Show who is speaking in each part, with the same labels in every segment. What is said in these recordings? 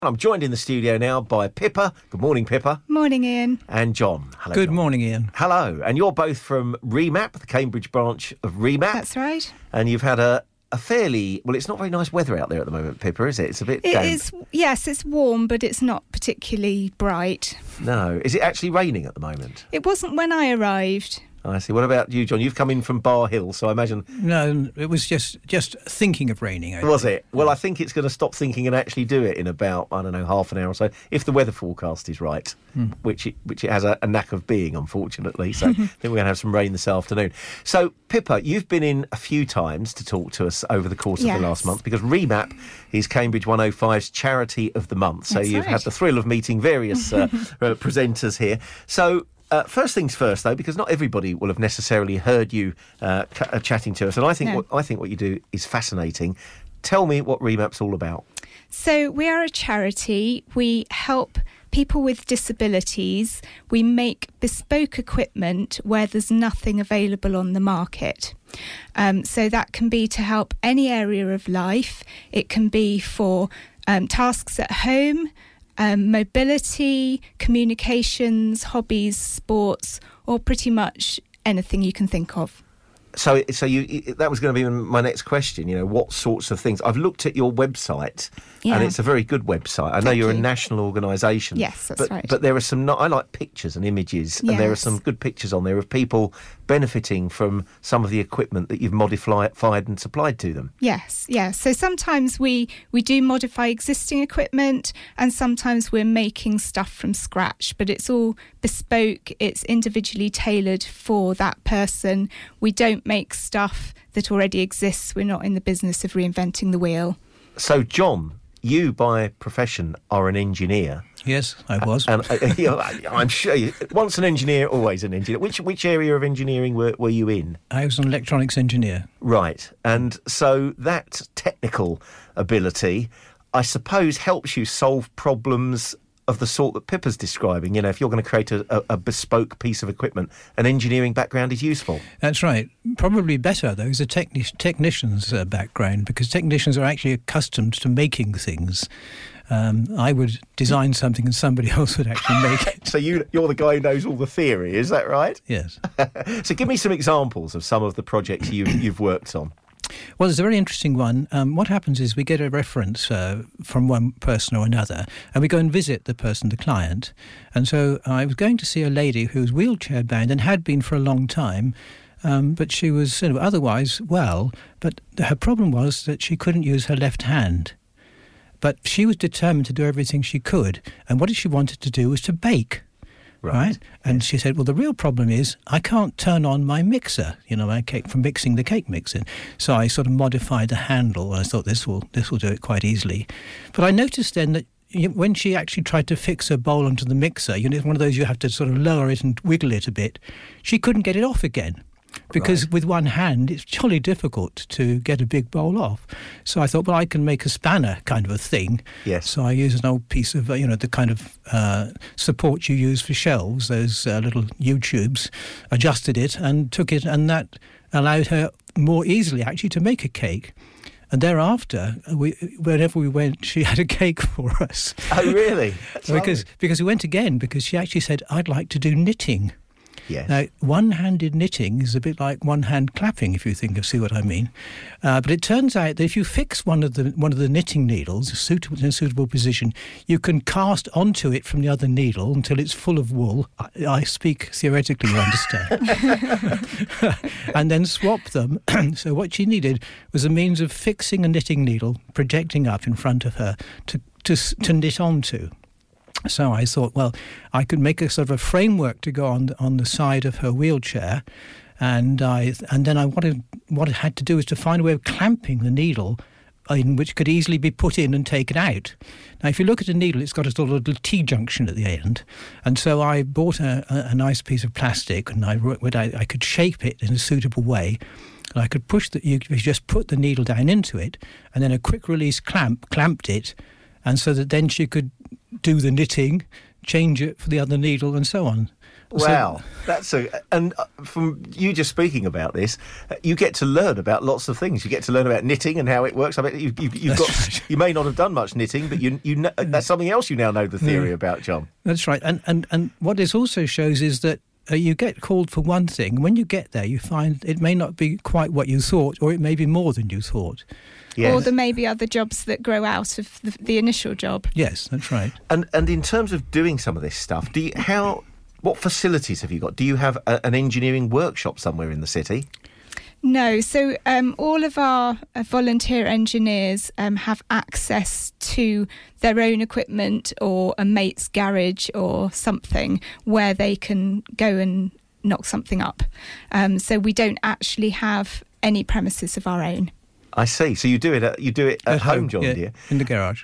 Speaker 1: I'm joined in the studio now by Pippa. Good morning, Pippa.
Speaker 2: Morning, Ian.
Speaker 1: And John. Hello.
Speaker 3: Good
Speaker 1: John.
Speaker 3: morning, Ian.
Speaker 1: Hello. And you're both from Remap, the Cambridge branch of Remap.
Speaker 2: That's right.
Speaker 1: And you've had a fairly... Well, it's not very nice weather out there at the moment, Pippa, is it? It's a bit damp.
Speaker 2: It is, yes, it's warm, but it's not particularly bright.
Speaker 1: No. Is it actually raining at the moment?
Speaker 2: It wasn't when I arrived.
Speaker 1: I see. What about you, John? You've come in from Bar Hill, so I imagine...
Speaker 3: No, it was just thinking of raining.
Speaker 1: Was it? Well, I think it's going to stop thinking and actually do it in about, I don't know, half an hour or so, if the weather forecast is right, which it has a knack of being, unfortunately. So I think we're going to have some rain this afternoon. So, Pippa, you've been in a few times to talk to us over the course of the last month, because Remap is Cambridge 105's Charity of the Month. So you've had the thrill of meeting various presenters here. So... first things first, though, because not everybody will have necessarily heard you chatting to us, and I think what you do is fascinating. Tell me what Remap's all about.
Speaker 2: So we are a charity. We help people with disabilities. We make bespoke equipment where there's nothing available on the market. So that can be to help any area of life. It can be for tasks at home, mobility, communications, hobbies, sports, or pretty much anything you can think of.
Speaker 1: So that was going to be my next question. You know, what sorts of things? I've looked at your website, and it's a very good website. I know you're a national organisation.
Speaker 2: Yes, that's right.
Speaker 1: But there are some. I like pictures and images, and there are some good pictures on there of people benefiting from some of the equipment that you've modified and supplied to them.
Speaker 2: Yes. So sometimes we do modify existing equipment, and sometimes we're making stuff from scratch. But it's all bespoke. It's individually tailored for that person. We don't make stuff that already exists. We're not in the business of reinventing the wheel. So,
Speaker 1: John, you by profession are an engineer.
Speaker 3: Yes, I was.
Speaker 1: And I'm sure once an engineer, always an engineer. Which area of engineering were you in?
Speaker 3: I was an electronics engineer.
Speaker 1: Right. And so that technical ability, I suppose, helps you solve problems of the sort that Pippa's describing. You know, if you're going to create a bespoke piece of equipment, an engineering background is useful.
Speaker 3: That's right. Probably better, though, is a technician's background, because technicians are actually accustomed to making things. I would design something and somebody else would actually make it.
Speaker 1: So you're the guy who knows all the theory, is that right?
Speaker 3: Yes.
Speaker 1: So give me some examples of some of the projects you've worked on.
Speaker 3: Well, there's a very interesting one. What happens is we get a reference from one person or another, and we go and visit the client. And so I was going to see a lady who was wheelchair bound and had been for a long time, but she was otherwise well. But her problem was that she couldn't use her left hand. But she was determined to do everything she could. And what she wanted to do was to bake. Right? And she said, well, the real problem is I can't turn on my mixer, my cake, from mixing the cake mixer. So I sort of modified the handle, and I thought this will do it quite easily. But I noticed then that when she actually tried to fix her bowl onto the mixer, it's one of those you have to sort of lower it and wiggle it a bit, she couldn't get it off again. Because with one hand, it's jolly difficult to get a big bowl off. So I thought, well, I can make a spanner kind of a thing.
Speaker 1: Yes.
Speaker 3: So I used an old piece of, the kind of support you use for shelves, those little U-tubes, adjusted it and took it, and that allowed her more easily actually to make a cake. And thereafter, whenever we went, she had a cake for us.
Speaker 1: Oh, really?
Speaker 3: Because we went again, because she actually said, I'd like to do knitting.
Speaker 1: Yes.
Speaker 3: Now, one-handed knitting is a bit like one-hand clapping, if you see what I mean. But it turns out that if you fix one of the knitting needles in a suitable position, you can cast onto it from the other needle until it's full of wool. I speak theoretically, you understand. And then swap them. So what she needed was a means of fixing a knitting needle, projecting up in front of her to knit onto. So I thought, well, I could make a sort of a framework to go on the side of her wheelchair, and then what I had to do was to find a way of clamping the needle in which could easily be put in and taken out. Now, if you look at a needle, it's got a sort of little T-junction at the end, and so I bought a nice piece of plastic, and I could shape it in a suitable way. And I could you just put the needle down into it, and then a quick release clamp clamped it, and so that then she could do the knitting, change it for the other needle, and so on.
Speaker 1: Wow, and from you just speaking about this, you get to learn about lots of things. You get to learn about knitting and how it works. I mean, you may not have done much knitting, but you know, that's something else you now know the theory about, John.
Speaker 3: That's right. And what this also shows is that you get called for one thing. When you get there, you find it may not be quite what you thought, or it may be more than you thought.
Speaker 1: Yes.
Speaker 2: Or there may be other jobs that grow out of the initial job.
Speaker 3: Yes, that's right.
Speaker 1: And in terms of doing some of this stuff, what facilities have you got? Do you have an engineering workshop somewhere in the city?
Speaker 2: No, so all of our volunteer engineers have access to their own equipment or a mate's garage or something where they can go and knock something up. So we don't actually have any premises of our own.
Speaker 1: I see. So you do it at home, John,
Speaker 3: yeah,
Speaker 1: do you?
Speaker 3: In the garage.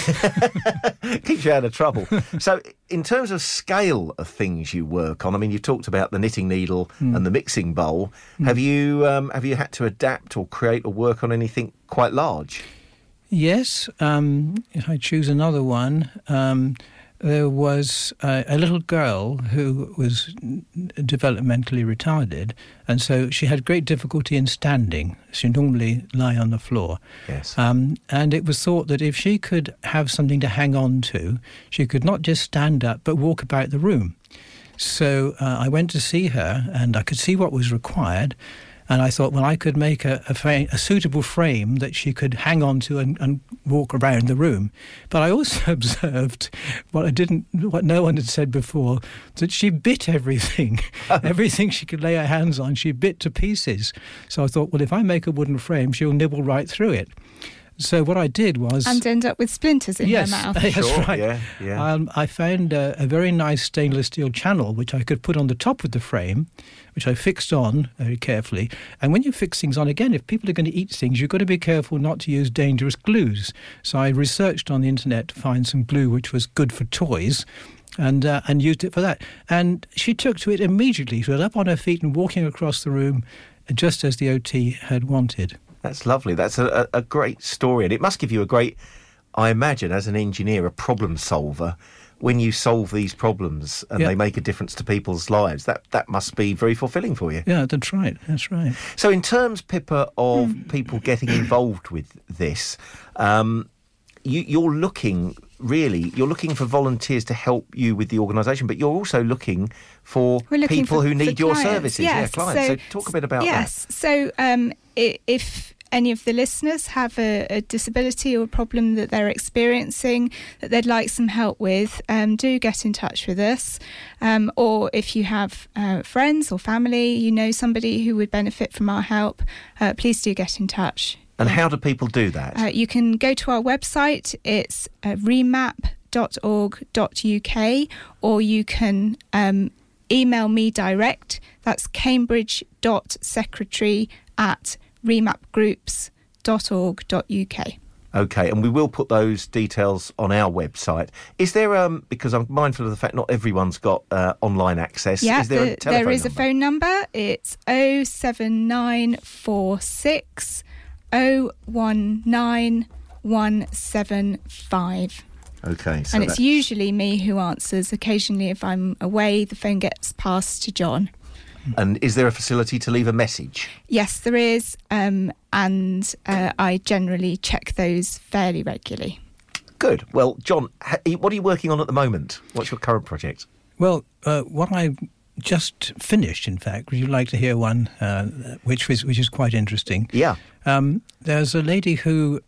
Speaker 1: Keeps you out of trouble. So in terms of scale of things you work on, I mean, you've talked about the knitting needle and the mixing bowl. Have you had to adapt or create or work on anything quite large?
Speaker 3: Yes. If I choose another one, there was a little girl who was developmentally retarded, and so she had great difficulty in standing. She normally lie on the floor.
Speaker 1: Yes.
Speaker 3: And it was thought that if she could have something to hang on to, she could not just stand up but walk about the room. So I went to see her, and I could see what was required. And I thought, well, I could make a suitable frame that she could hang on to and walk around the room. But I also observed what no one had said before, that she bit everything. Everything she could lay her hands on, she bit to pieces. So I thought, well, if I make a wooden frame, she'll nibble right through it. So what I did was...
Speaker 2: And end up with splinters in her mouth.
Speaker 3: Yes, that's
Speaker 1: sure,
Speaker 3: right.
Speaker 1: Yeah.
Speaker 3: I found a very nice stainless steel channel, which I could put on the top of the frame, which I fixed on very carefully. And when you fix things on, again, if people are going to eat things, you've got to be careful not to use dangerous glues. So I researched on the internet to find some glue which was good for toys, and used it for that. And she took to it immediately. She was up on her feet and walking across the room, just as the OT had wanted.
Speaker 1: That's lovely. That's a great story. And it must give you a great, I imagine, as an engineer, a problem solver, when you solve these problems and they make a difference to people's lives. That must be very fulfilling for you.
Speaker 3: Yeah, that's right. That's right.
Speaker 1: So in terms, Pippa, of people getting involved with this, you're looking for volunteers to help you with the organisation, but you're also looking for people who need your services.
Speaker 2: Yes.
Speaker 1: Clients. So talk a bit about that.
Speaker 2: Yes. So if any of the listeners have a disability or a problem that they're experiencing that they'd like some help with, do get in touch with us. Or if you have friends or family, you know somebody who would benefit from our help, please do get in touch.
Speaker 1: And how do people do that?
Speaker 2: You can go to our website. It's remap.org.uk, or you can email me direct. That's cambridge.secretary@remapgroups.org.uk.
Speaker 1: Okay, and we will put those details on our website. Is there, because I'm mindful of the fact not everyone's got online access,
Speaker 2: Yeah,
Speaker 1: is there a telephone
Speaker 2: there is
Speaker 1: number?
Speaker 2: a phone number. It's 07946 019175.
Speaker 1: Okay. So
Speaker 2: and it's usually me who answers. Occasionally, if I'm away, the phone gets passed to John.
Speaker 1: And is there a facility to leave a message?
Speaker 2: Yes, there is. And I generally check those fairly regularly.
Speaker 1: Good. Well, John, what are you working on at the moment? What's your current project?
Speaker 3: Well, what I've just finished, in fact, would you like to hear one which is quite interesting?
Speaker 1: Yeah.
Speaker 3: There's a lady who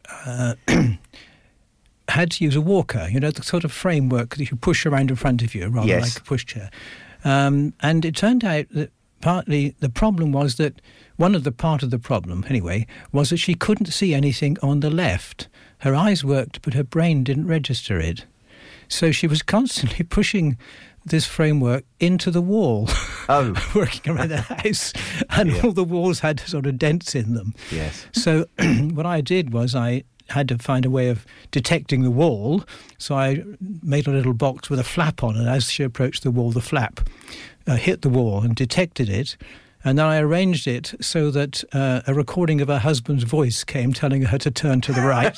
Speaker 3: had to use a walker, the sort of framework that you push around in front of you, rather like a pushchair. And it turned out that partly the problem was that part of the problem, anyway, was that she couldn't see anything on the left. Her eyes worked, but her brain didn't register it. So she was constantly pushing this framework into the wall, working around the house, and all the walls had sort of dents in them.
Speaker 1: Yes.
Speaker 3: So what I did was I had to find a way of detecting the wall, so I made a little box with a flap on it. As she approached the wall, the flap hit the wall and detected it, And then I arranged it so that a recording of her husband's voice came telling her to turn to the right.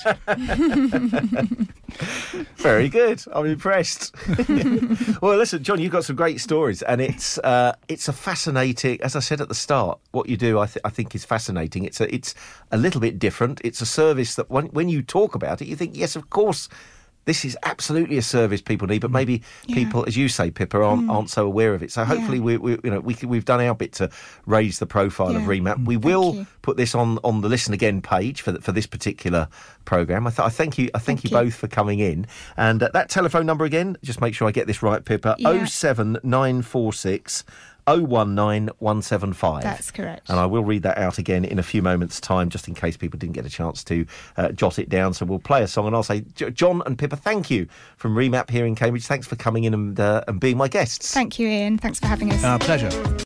Speaker 1: Very good. I'm impressed. Well, listen, John, you've got some great stories, and it's a fascinating, as I said at the start, what you do I think is fascinating. It's a little bit different. It's a service that when you talk about it, you think, yes, of course, this is absolutely a service people need, but maybe people, as you say, Pippa, aren't so aware of it. So hopefully we've done our bit to raise the profile of Remap. We will put this on the Listen Again page for this particular programme. I thank you both for coming in. And that telephone number again, just make sure I get this right, Pippa, 07946 019175.
Speaker 2: That's correct.
Speaker 1: And I will read that out again in a few moments' time, just in case people didn't get a chance to jot it down. So we'll play a song, and I'll say, John and Pippa, thank you from Remap here in Cambridge. Thanks for coming in and being my guests.
Speaker 2: Thank you, Ian. Thanks for having us.
Speaker 3: Our pleasure.